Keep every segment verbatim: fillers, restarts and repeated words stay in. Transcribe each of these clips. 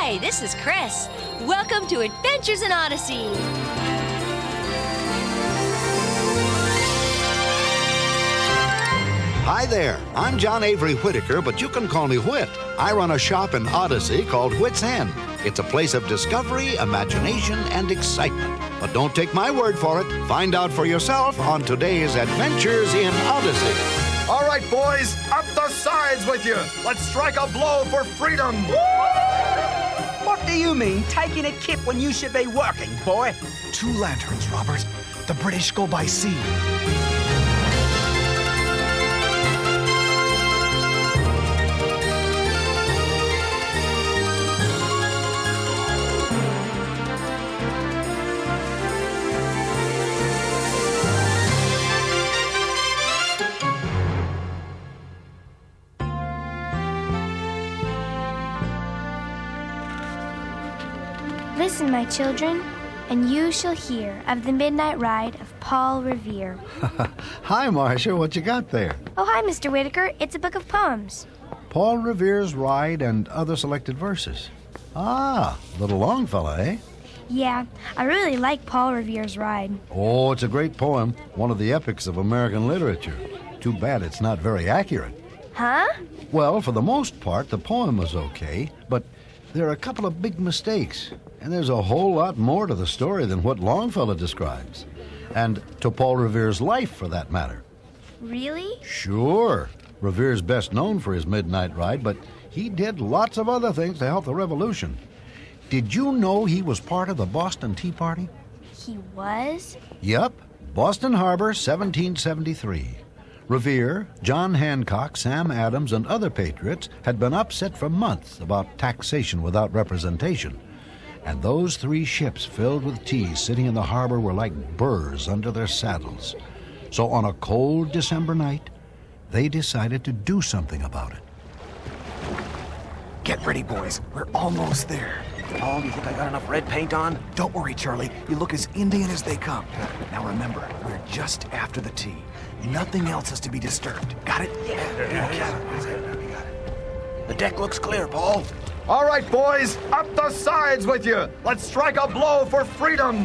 Hi, this is Chris. Welcome to Adventures in Odyssey. Hi there, I'm John Avery Whitaker, but you can call me Whit. I run a shop in Odyssey called Whit's End. It's a place of discovery, imagination, and excitement. But don't take my word for it. Find out for yourself on today's Adventures in Odyssey. All right, boys, up the sides with you. Let's strike a blow for freedom. What do you mean, taking a kip when you should be working, boy? Two lanterns, Robert. The British go by sea. Listen, my children, and you shall hear of the midnight ride of Paul Revere. Hi, Marcia. What you got there? Oh, hi, Mister Whitaker. It's a book of poems. Paul Revere's Ride and Other Selected Verses. Ah, little Longfellow, eh? Yeah, I really like Paul Revere's Ride. Oh, it's a great poem. One of the epics of American literature. Too bad it's not very accurate. Huh? Well, for the most part, the poem was okay, but there are a couple of big mistakes. And there's a whole lot more to the story than what Longfellow describes. And to Paul Revere's life, for that matter. Really? Sure. Revere's best known for his midnight ride, but he did lots of other things to help the revolution. Did you know he was part of the Boston Tea Party? He was? Yep. Boston Harbor, seventeen seventy-three. Revere, John Hancock, Sam Adams, and other patriots had been upset for months about taxation without representation. And those three ships filled with tea sitting in the harbor were like burrs under their saddles. So on a cold December night, they decided to do something about it. Get ready, boys. We're almost there. Paul, you think I got enough red paint on? Don't worry, Charlie. You look as Indian as they come. Now remember, we're just after the tea. Nothing else is to be disturbed. Got it? Yeah, yeah. The deck looks clear, Paul. All right, boys, up the sides with you. Let's strike a blow for freedom.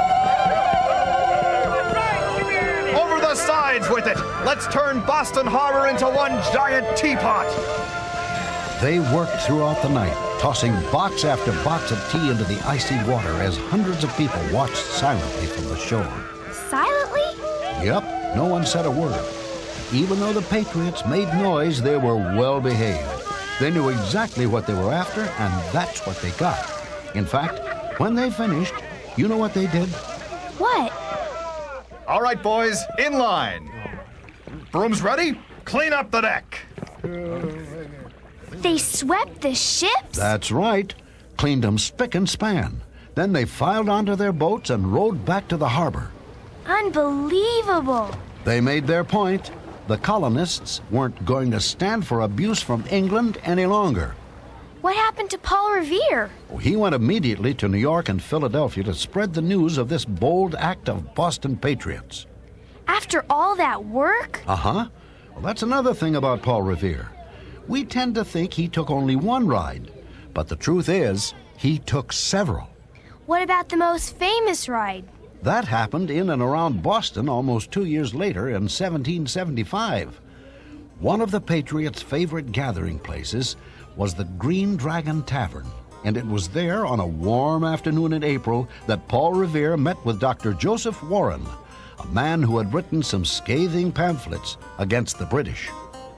Over the sides with it. Let's turn Boston Harbor into one giant teapot. They worked throughout the night, tossing box after box of tea into the icy water as hundreds of people watched silently from the shore. Silently? Yep, no one said a word. Even though the Patriots made noise, they were well behaved. They knew exactly what they were after, and that's what they got. In fact, when they finished, you know what they did? What? All right, boys, in line. Brooms ready? Clean up the deck. They swept the ships? That's right. Cleaned them spick and span. Then they filed onto their boats and rowed back to the harbor. Unbelievable. They made their point. The colonists weren't going to stand for abuse from England any longer. What happened to Paul Revere? He went immediately to New York and Philadelphia to spread the news of this bold act of Boston patriots. After all that work? Uh-huh. Well, that's another thing about Paul Revere. We tend to think he took only one ride, but the truth is, he took several. What about the most famous ride? That happened in and around Boston almost two years later in seventeen seventy-five. One of the Patriots' favorite gathering places was the Green Dragon Tavern, and it was there on a warm afternoon in April that Paul Revere met with Doctor Joseph Warren, a man who had written some scathing pamphlets against the British.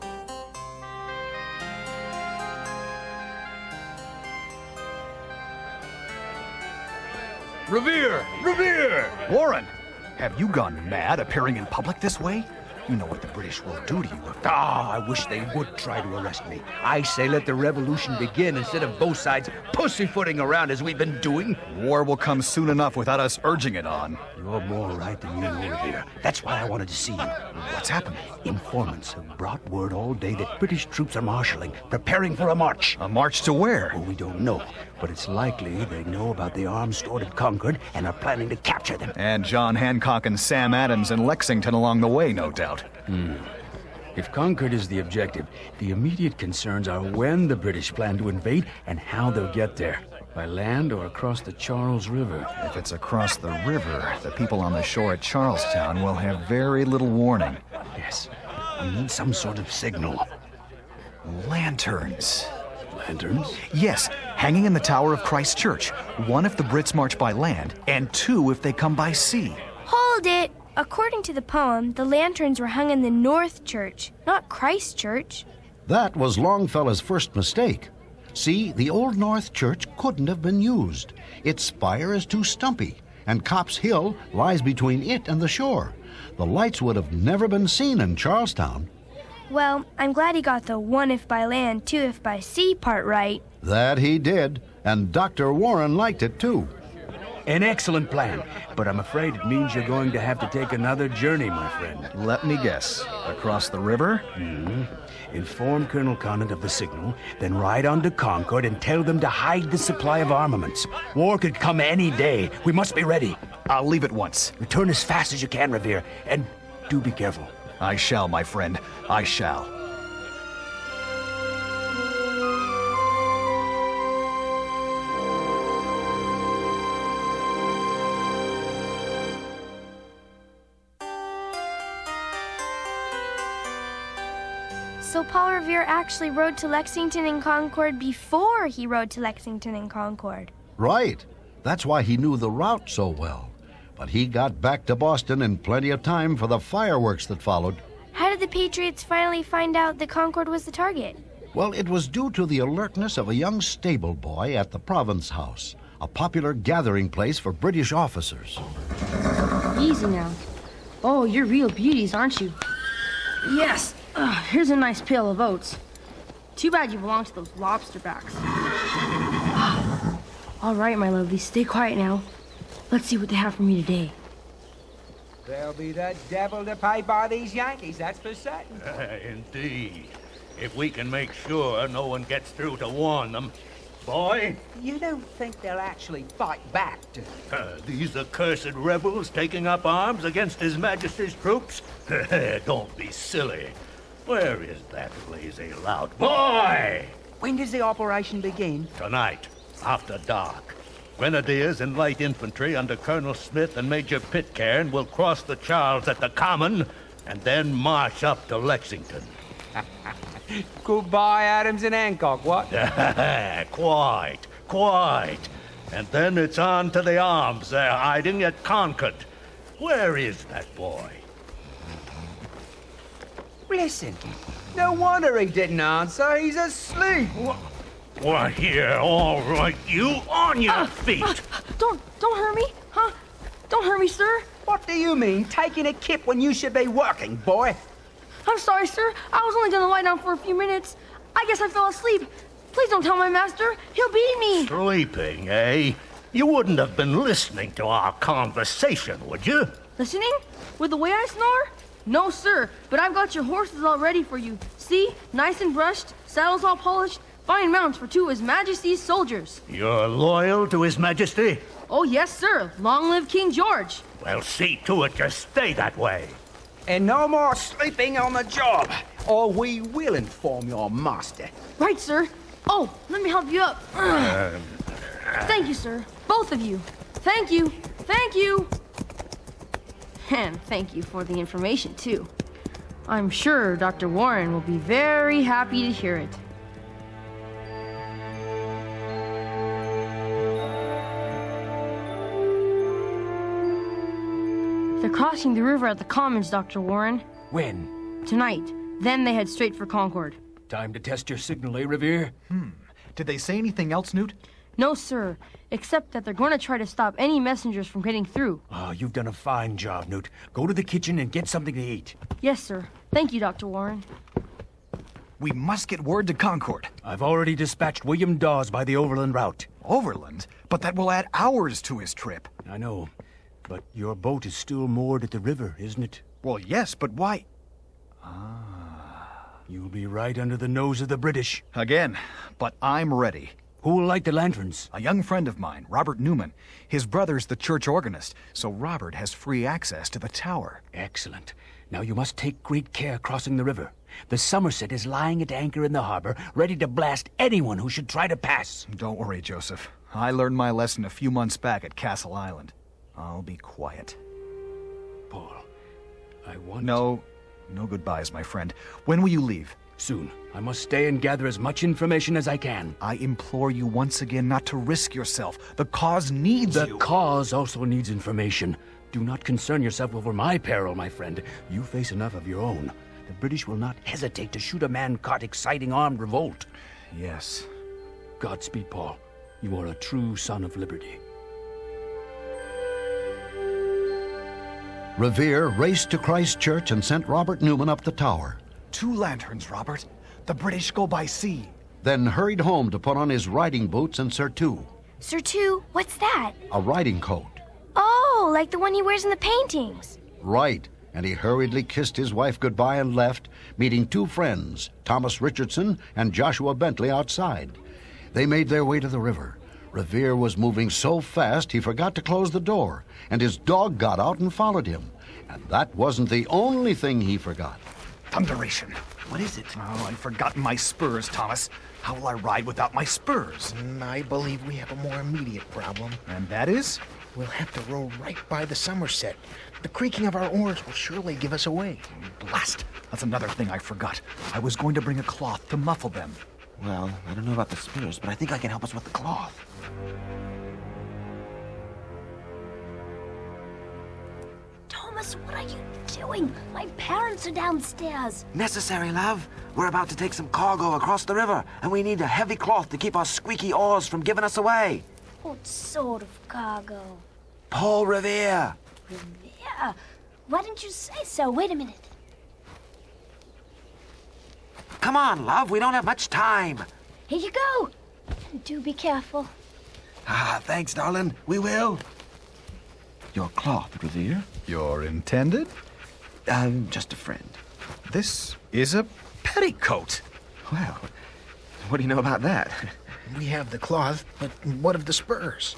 Revere! Revere! Warren, have you gone mad appearing in public this way? You know what the British will do to you if... Ah, I wish they would try to arrest me. I say let the revolution begin instead of both sides pussyfooting around as we've been doing. War will come soon enough without us urging it on. You're more right than you know, Revere. That's why I wanted to see you. What's happening? Informants have brought word all day that British troops are marshalling, preparing for a march. A march to where? Well, we don't know, but it's likely they know about the arms stored at Concord and are planning to capture them. And John Hancock and Sam Adams in Lexington along the way, no doubt. Hmm. If Concord is the objective, the immediate concerns are when the British plan to invade and how they'll get there. By land or across the Charles River. If it's across the river, the people on the shore at Charlestown will have very little warning. Yes, we need some sort of signal. Lanterns. Lanterns? Yes, hanging in the tower of Christ Church. One if the Brits march by land, and two if they come by sea. Hold it! According to the poem, the lanterns were hung in the North Church, not Christ Church. That was Longfellow's first mistake. See, the Old North Church couldn't have been used. Its spire is too stumpy, and Copp's Hill lies between it and the shore. The lights would have never been seen in Charlestown. Well, I'm glad he got the one if by land, two if by sea part right. That he did, and Doctor Warren liked it too. An excellent plan, but I'm afraid it means you're going to have to take another journey, my friend. Let me guess. Across the river? Mm-hmm. Inform Colonel Conant of the signal, then ride on to Concord and tell them to hide the supply of armaments. War could come any day. We must be ready. I'll leave at once. Return as fast as you can, Revere, and do be careful. I shall, my friend. I shall. So Paul Revere actually rode to Lexington and Concord before he rode to Lexington and Concord. Right. That's why he knew the route so well. But he got back to Boston in plenty of time for the fireworks that followed. How did the Patriots finally find out that Concord was the target? Well, it was due to the alertness of a young stable boy at the Province House, a popular gathering place for British officers. Easy now. Oh, you're real beauties, aren't you? Yes. Uh, here's a nice pail of oats. Too bad you belong to those lobster backs. All right, my lovely, stay quiet now. Let's see what they have for me today. There'll be the devil to pay by these Yankees, that's for certain. Uh, indeed. If we can make sure no one gets through to warn them. Boy? You don't think they'll actually fight back, do you? Uh, these accursed rebels taking up arms against His Majesty's troops? Don't be silly. Where is that lazy lout boy? When does the operation begin? Tonight, after dark. Grenadiers and light infantry under Colonel Smith and Major Pitcairn will cross the Charles at the Common and then march up to Lexington. Goodbye, Adams and Hancock, what? Quite, quite. And then it's on to the arms they're hiding at Concord. Where is that boy? Listen, no wonder he didn't answer. He's asleep. Why, here, all right, you on your uh, feet. Uh, don't, don't hurt me, huh? Don't hurt me, sir. What do you mean, taking a kip when you should be working, boy? I'm sorry, sir. I was only gonna lie down for a few minutes. I guess I fell asleep. Please don't tell my master. He'll beat me. Sleeping, eh? You wouldn't have been listening to our conversation, would you? Listening? With the way I snore? No, sir, but I've got your horses all ready for you. See? Nice and brushed, saddles all polished, fine mounts for two of His Majesty's soldiers. You're loyal to His Majesty? Oh, yes, sir. Long live King George. Well, see to it you stay that way. And no more sleeping on the job, or we will inform your master. Right, sir. Oh, let me help you up. Um, Thank you, sir. Both of you. Thank you. Thank you. And thank you for the information, too. I'm sure Doctor Warren will be very happy to hear it. They're crossing the river at the Commons, Doctor Warren. When? Tonight. Then they head straight for Concord. Time to test your signal, eh, Revere? Hmm. Did they say anything else, Newt? No, sir. Except that they're going to try to stop any messengers from getting through. Oh, you've done a fine job, Newt. Go to the kitchen and get something to eat. Yes, sir. Thank you, Doctor Warren. We must get word to Concord. I've already dispatched William Dawes by the overland route. Overland? But that will add hours to his trip. I know. But your boat is still moored at the river, isn't it? Well, yes, but why? Ah. You'll be right under the nose of the British. Again, but I'm ready. Who will light the lanterns? A young friend of mine, Robert Newman. His brother's the church organist, so Robert has free access to the tower. Excellent. Now you must take great care crossing the river. The Somerset is lying at anchor in the harbor, ready to blast anyone who should try to pass. Don't worry, Joseph. I learned my lesson a few months back at Castle Island. I'll be quiet. Paul, I want... No, no goodbyes, my friend. When will you leave? Soon. I must stay and gather as much information as I can. I implore you once again not to risk yourself. The cause needs the you. The cause also needs information. Do not concern yourself over my peril, my friend. You face enough of your own. The British will not hesitate to shoot a man caught exciting armed revolt. Yes. Godspeed, Paul. You are a true son of liberty. Revere raced to Christ Church and sent Robert Newman up the tower. Two lanterns, Robert. The British go by sea. Then hurried home to put on his riding boots and surtout. Surtout? What's that? A riding coat. Oh, like the one he wears in the paintings. Right. And he hurriedly kissed his wife goodbye and left, meeting two friends, Thomas Richardson and Joshua Bentley, outside. They made their way to the river. Revere was moving so fast he forgot to close the door, and his dog got out and followed him. And that wasn't the only thing he forgot. Thunderation. What is it? Oh, I've forgotten my spurs, Thomas. How will I ride without my spurs? Mm, I believe we have a more immediate problem. And that is? We'll have to row right by the Somerset. The creaking of our oars will surely give us away. Blast! That's another thing I forgot. I was going to bring a cloth to muffle them. Well, I don't know about the spurs, but I think I can help us with the cloth. Thomas, what are you doing? My parents are downstairs. Necessary, love. We're about to take some cargo across the river, and we need a heavy cloth to keep our squeaky oars from giving us away. What sort of cargo? Paul Revere. Revere? Why didn't you say so? Wait a minute. Come on, love. We don't have much time. Here you go. And do be careful. Ah, thanks, darling. We will. Your cloth, Revere? Your intended? Um, just a friend. This is a petticoat. Well, what do you know about that? We have the cloth, but what of the spurs?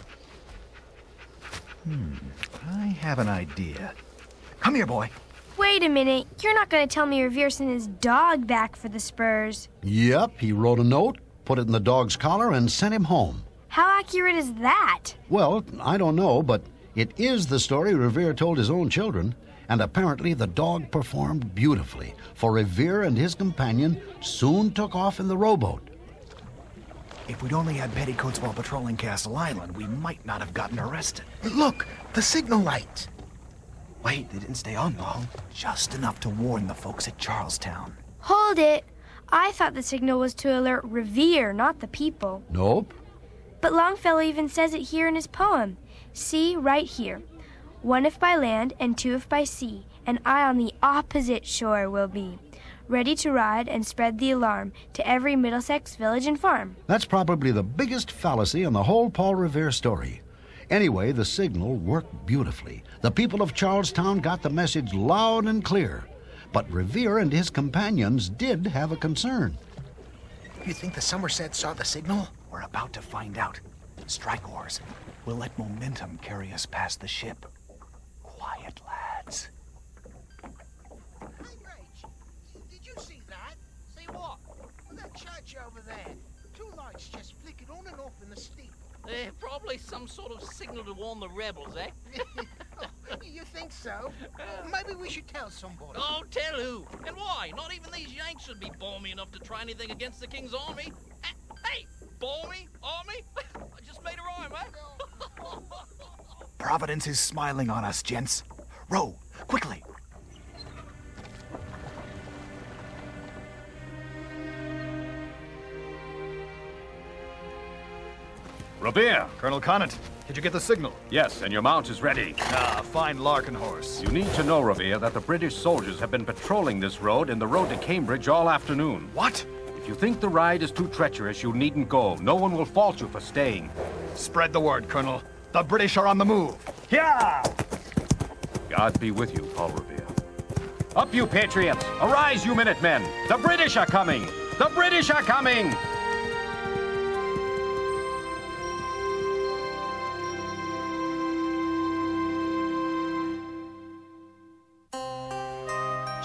Hmm, I have an idea. Come here, boy. Wait a minute. You're not going to tell me Revere sent his dog back for the spurs. Yep, he wrote a note, put it in the dog's collar, and sent him home. How accurate is that? Well, I don't know, but it is the story Revere told his own children, and apparently the dog performed beautifully, for Revere and his companion soon took off in the rowboat. If we'd only had petticoats while patrolling Castle Island, we might not have gotten arrested. Look, the signal lights. Wait, they didn't stay on long. Just enough to warn the folks at Charlestown. Hold it. I thought the signal was to alert Revere, not the people. Nope. But Longfellow even says it here in his poem. See, right here. One if by land and two if by sea, and I on the opposite shore will be, ready to ride and spread the alarm to every Middlesex village and farm. That's probably the biggest fallacy in the whole Paul Revere story. Anyway, the signal worked beautifully. The people of Charlestown got the message loud and clear. But Revere and his companions did have a concern. You think the Somerset saw the signal? We're about to find out. Strike oars. We'll let momentum carry us past the ship. Quiet, lads. Hey, Rach, did you see that? See what? Well, that church over there. Two lights just flickered on and off in the steep. Eh, probably some sort of signal to warn the rebels, eh? Oh, you think so? Maybe we should tell somebody. Oh, tell who? And why? Not even these Yanks should be balmy enough to try anything against the King's army. Hey, balmy? Army? I just made a rhyme, eh? Providence is smiling on us, gents. Row, quickly. Revere! Colonel Conant, did you get the signal? Yes, and your mount is ready. Ah, fine Larkin horse. You need to know, Revere, that the British soldiers have been patrolling this road and the road to Cambridge all afternoon. What? If you think the ride is too treacherous, you needn't go. No one will fault you for staying. Spread the word, Colonel. The British are on the move. Yeah! God be with you, Paul Revere. Up, you patriots! Arise, you Minutemen! The British are coming! The British are coming!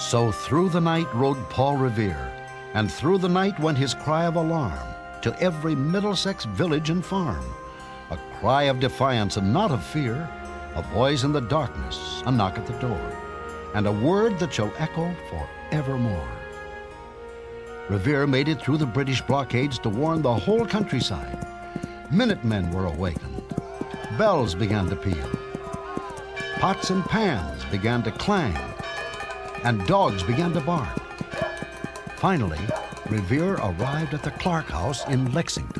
So through the night rode Paul Revere, and through the night went his cry of alarm to every Middlesex village and farm. A cry of defiance and not of fear, a voice in the darkness, a knock at the door, and a word that shall echo forevermore. Revere made it through the British blockades to warn the whole countryside. Minutemen were awakened. Bells began to peal. Pots and pans began to clang, and dogs began to bark. Finally, Revere arrived at the Clark House in Lexington.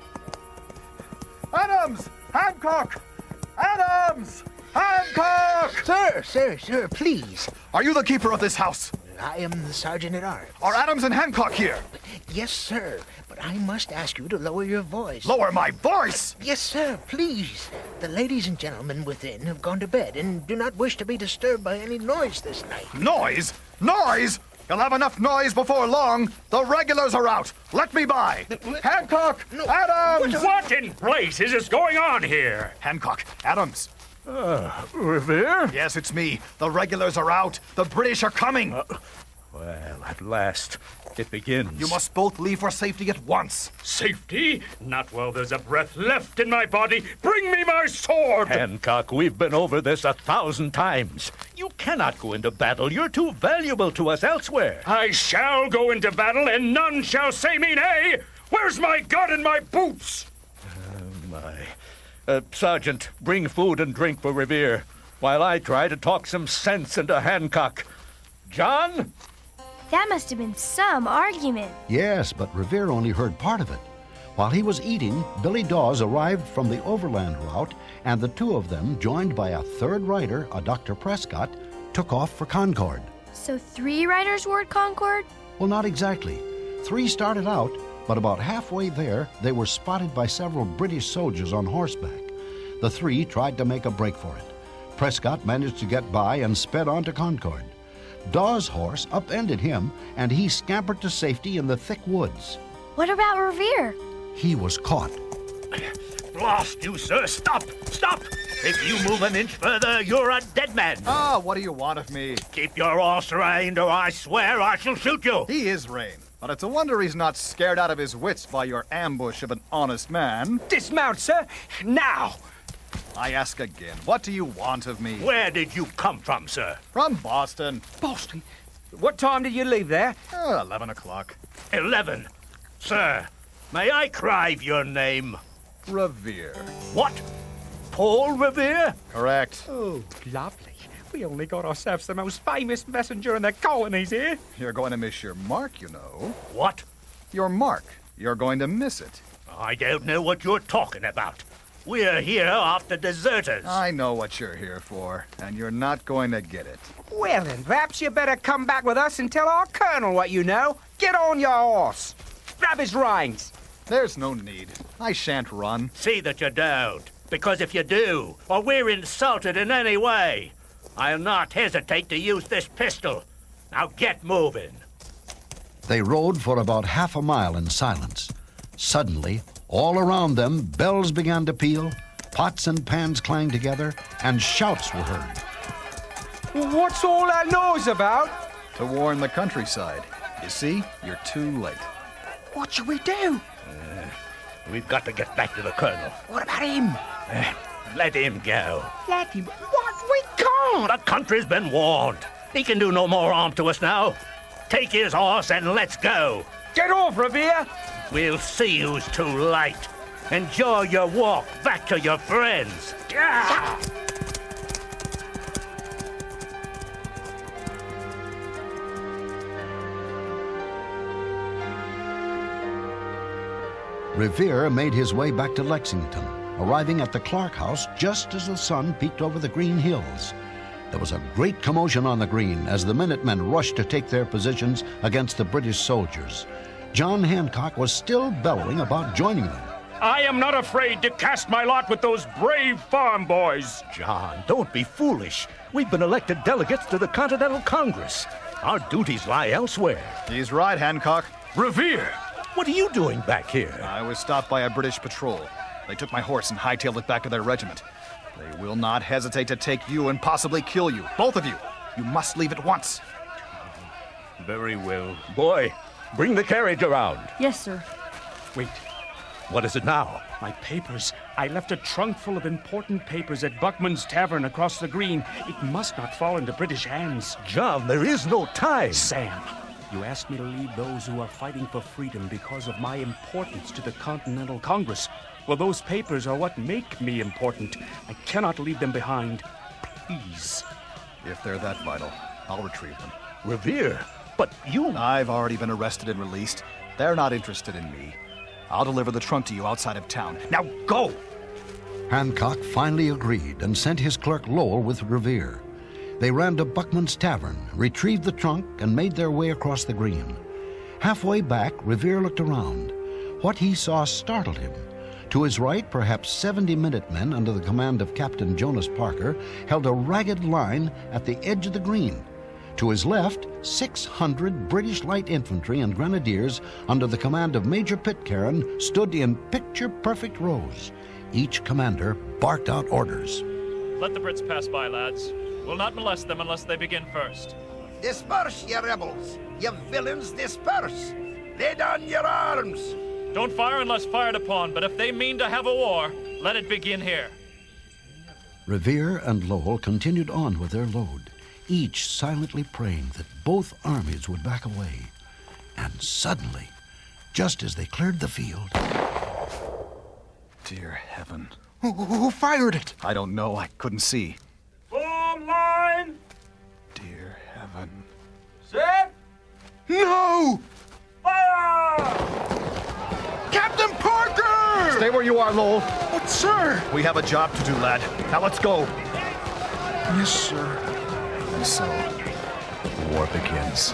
Adams! Hancock! Adams! Hancock! Sir, sir, sir, please. Are you the keeper of this house? I am the sergeant at arms. Are Adams and Hancock here? Yes, sir, but I must ask you to lower your voice. Lower my voice? Yes, sir, please. The ladies and gentlemen within have gone to bed and do not wish to be disturbed by any noise this night. Noise? Noise? You'll have enough noise before long. The regulars are out. Let me by. Hancock! No. Adams! What in blazes is going on here? Hancock, Adams. Uh, Revere? Yes, it's me. The regulars are out. The British are coming. Uh, well, at last, it begins. You must both leave for safety at once. Safety? Not while there's a breath left in my body. Bring me my sword! Hancock, we've been over this a thousand times. You cannot go into battle. You're too valuable to us elsewhere. I shall go into battle, and none shall say me nay. Where's my gun and my boots? Oh, my. Uh, Sergeant, bring food and drink for Revere, while I try to talk some sense into Hancock. John? That must have been some argument. Yes, but Revere only heard part of it. While he was eating, Billy Dawes arrived from the overland route, and the two of them, joined by a third rider, a Doctor Prescott, took off for Concord. So three riders were at Concord? Well, not exactly. Three started out, but about halfway there, they were spotted by several British soldiers on horseback. The three tried to make a break for it. Prescott managed to get by and sped on to Concord. Dawes' horse upended him, and he scampered to safety in the thick woods. What about Revere? He was caught. Blast you, sir! Stop! Stop! If you move an inch further, you're a dead man. Ah, what do you want of me? Keep your horse reined, or I swear I shall shoot you. He is reined, but it's a wonder he's not scared out of his wits by your ambush of an honest man. Dismount, sir! Now! I ask again, what do you want of me? Where did you come from, sir? From Boston. Boston? What time did you leave there? Uh, Eleven o'clock. Eleven. Sir, may I crave your name? Revere. What? Paul Revere? Correct. Oh, lovely. We only got ourselves the most famous messenger in the colonies here. You're going to miss your mark, you know. What? Your mark. You're going to miss it. I don't know what you're talking about. We're here after deserters. I know what you're here for, and you're not going to get it. Well, then, perhaps you better come back with us and tell our colonel what you know. Get on your horse. Grab his reins. There's no need. I shan't run. See that you don't, because if you do, or we're insulted in any way, I'll not hesitate to use this pistol. Now get moving. They rode for about half a mile in silence. Suddenly, all around them, bells began to peal, pots and pans clanged together, and shouts were heard. What's all that noise about? To warn the countryside. You see, you're too late. What should we do? Uh, we've got to get back to the colonel. What about him? Uh, let him go. Let him? What? We can't! The country's been warned. He can do no more harm to us now. Take his horse and let's go. Get off, Revere! We'll see who's too late. Enjoy your walk back to your friends. Ah! Revere made his way back to Lexington, arriving at the Clark House just as the sun peeked over the green hills. There was a great commotion on the green as the Minutemen rushed to take their positions against the British soldiers. John Hancock was still bellowing about joining them. I am not afraid to cast my lot with those brave farm boys. John, don't be foolish. We've been elected delegates to the Continental Congress. Our duties lie elsewhere. He's right, Hancock. Revere, what are you doing back here? I was stopped by a British patrol. They took my horse and hightailed it back to their regiment. They will not hesitate to take you and possibly kill you, both of you. You must leave at once. Very well. Boy, bring the carriage around. Yes, sir. Wait. What is it now? My papers. I left a trunk full of important papers at Buckman's Tavern across the green. It must not fall into British hands. John, there is no time. Sam, you asked me to leave those who are fighting for freedom because of my importance to the Continental Congress. Well, those papers are what make me important. I cannot leave them behind. Please. If they're that vital, I'll retrieve them. Revere, but you... I've already been arrested and released. They're not interested in me. I'll deliver the trunk to you outside of town. Now go! Hancock finally agreed and sent his clerk Lowell with Revere. They ran to Buckman's Tavern, retrieved the trunk, and made their way across the green. Halfway back, Revere looked around. What he saw startled him. To his right, perhaps seventy Minutemen under the command of Captain Jonas Parker held a ragged line at the edge of the green. To his left, six hundred British light infantry and grenadiers under the command of Major Pitcairn stood in picture-perfect rows. Each commander barked out orders. Let the Brits pass by, lads. We'll not molest them unless they begin first. Disperse, ye rebels! Ye villains, disperse! Lay down your arms! Don't fire unless fired upon, but if they mean to have a war, let it begin here. Revere and Lowell continued on with their load, each silently praying that both armies would back away. And suddenly, just as they cleared the field... Dear heaven. Who, who fired it? I don't know. I couldn't see. Form line! Dear heaven. Set! No! Fire! Captain Parker! Stay where you are, Lowell. But, sir... We have a job to do, lad. Now let's go. Yes, sir. And so, the war begins.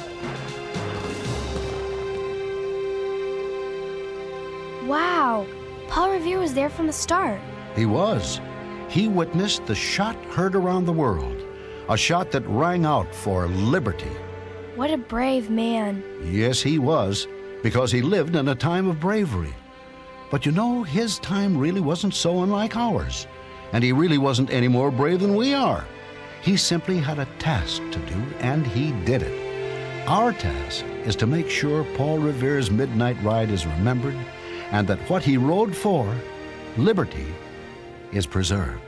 Wow. Paul Revere was there from the start. He was. He witnessed the shot heard around the world, a shot that rang out for liberty. What a brave man. Yes, he was, because he lived in a time of bravery. But you know, his time really wasn't so unlike ours, and he really wasn't any more brave than we are. He simply had a task to do, and he did it. Our task is to make sure Paul Revere's midnight ride is remembered, and that what he rode for, liberty, is preserved.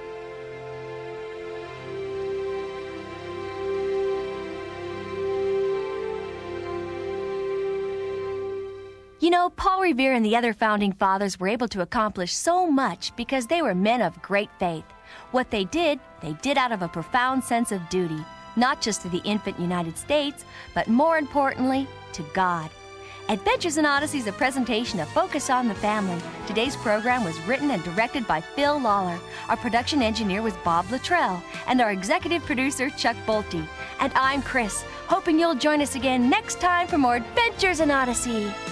You know, Paul Revere and the other founding fathers were able to accomplish so much because they were men of great faith. What they did, they did out of a profound sense of duty, not just to the infant United States, but more importantly, to God. Adventures in Odyssey is a presentation of Focus on the Family. Today's program was written and directed by Phil Lawler. Our production engineer was Bob Luttrell, and our executive producer, Chuck Bolte. And I'm Chris, hoping you'll join us again next time for more Adventures in Odyssey.